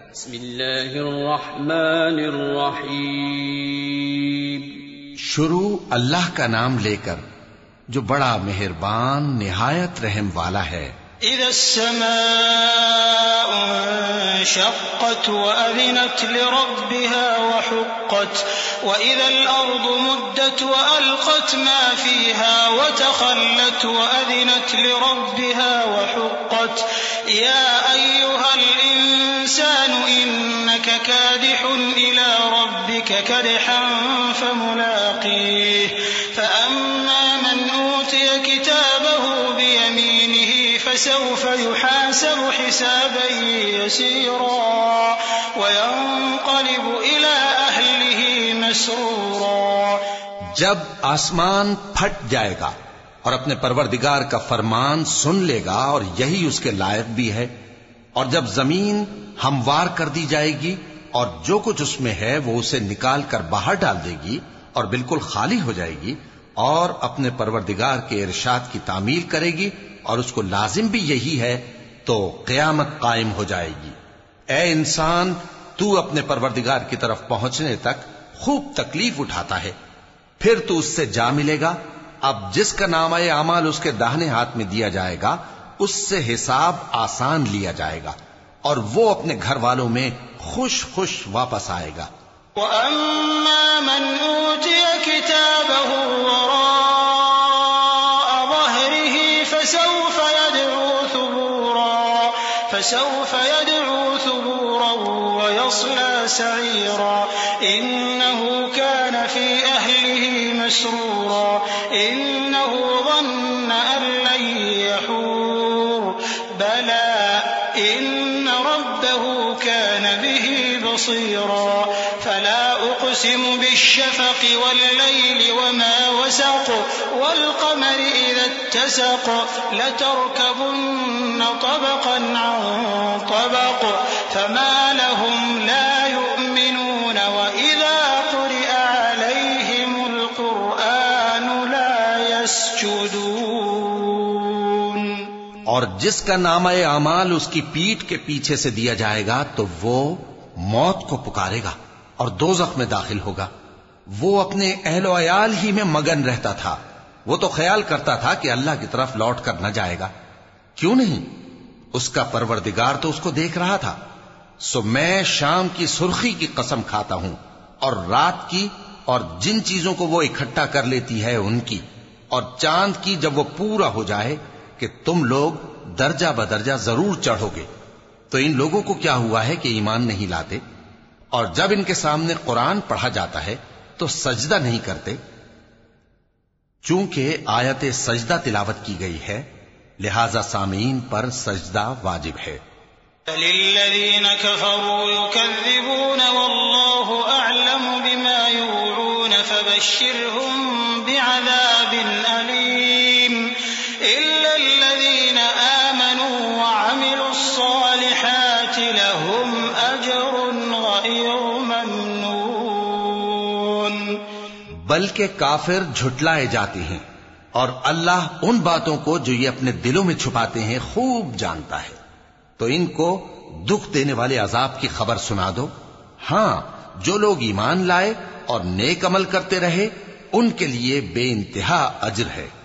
بسم اللہ الرحمن الرحیم. شروع اللہ کا نام لے کر جو بڑا مہربان نہایت رحم والا ہے. اذا السماء انشقت وأذنت لربها وحقت وإذا الأرض مدت وألقت ما فيها وتخلت وأذنت لربها وحقت يا أيها الإنسان إنك كادح إلى ربك كدحا فملاقيه فأما من أوتي كتابه بيمينه فسوف يحاسب حسابا يسيرا وينقلب إلى أهله مسرورا. جب آسمان پھٹ جائے گا اور اپنے پروردگار کا فرمان سن لے گا اور یہی اس کے لائق بھی ہے، اور جب زمین ہموار کر دی جائے گی اور جو کچھ اس میں ہے وہ اسے نکال کر باہر ڈال دے گی اور بالکل خالی ہو جائے گی اور اپنے پروردگار کے ارشاد کی تعمیل کرے گی اور اس کو لازم بھی یہی ہے، تو قیامت قائم ہو جائے گی. اے انسان، تو اپنے پروردگار کی طرف پہنچنے تک خوب تکلیف اٹھاتا ہے، پھر تو اس سے جا ملے گا. اب جس کا نامہ اعمال اس کے داہنے ہاتھ میں دیا جائے گا اس سے حساب آسان لیا جائے گا اور وہ اپنے گھر والوں میں خوش خوش واپس آئے گا. وَأَمَّا مَنْ أُوتِيَ كِتَابَهُ وَرَاءَ ظَهْرِهِ فسوف يدعو ثبورا ويصلى سعيرا إنه كان في أهله مسرورا إنه ظن أن لن يحور بلى إن ربه كان به بصيرا. فلا أقسم بالشفق والليل وما وسق والقمر إذا اتسق لتركبن طبقا عن طبق فما لهم لا يؤمنون وإذا قرئ عليهم القرآن لا يسجدون. اور جس کا نامہ اعمال اس کی پیٹھ کے پیچھے سے دیا جائے گا تو وہ موت کو پکارے گا اور دوزخ میں داخل ہوگا. وہ اپنے اہل و عیال ہی میں مگن رہتا تھا. وہ تو خیال کرتا تھا کہ اللہ کی طرف لوٹ کر نہ جائے گا. کیوں نہیں؟ اس کا پروردگار تو اس کو دیکھ رہا تھا. سو میں شام کی سرخی کی قسم کھاتا ہوں اور رات کی اور جن چیزوں کو وہ اکٹھا کر لیتی ہے ان کی، اور چاند کی جب وہ پورا ہو جائے کہ تم لوگ درجہ بدرجہ ضرور چڑھو گے. تو ان لوگوں کو کیا ہوا ہے کہ ایمان نہیں لاتے؟ اور جب ان کے سامنے قرآن پڑھا جاتا ہے تو سجدہ نہیں کرتے. چونکہ آیت سجدہ تلاوت کی گئی ہے لہذا سامعین پر سجدہ واجب ہے. للذین كفروا يكذبون والله أعلم بما يوعون فبشرهم بعذاب أليم إلا الذين آمنوا وعملوا الصالحات لهم أجر غير ممنون. بلکہ کافر جھٹلائے جاتے ہیں اور اللہ ان باتوں کو جو یہ اپنے دلوں میں چھپاتے ہیں خوب جانتا ہے. تو ان کو دکھ دینے والے عذاب کی خبر سنا دو. ہاں، جو لوگ ایمان لائے اور نیک عمل کرتے رہے ان کے لیے بے انتہا اجر ہے.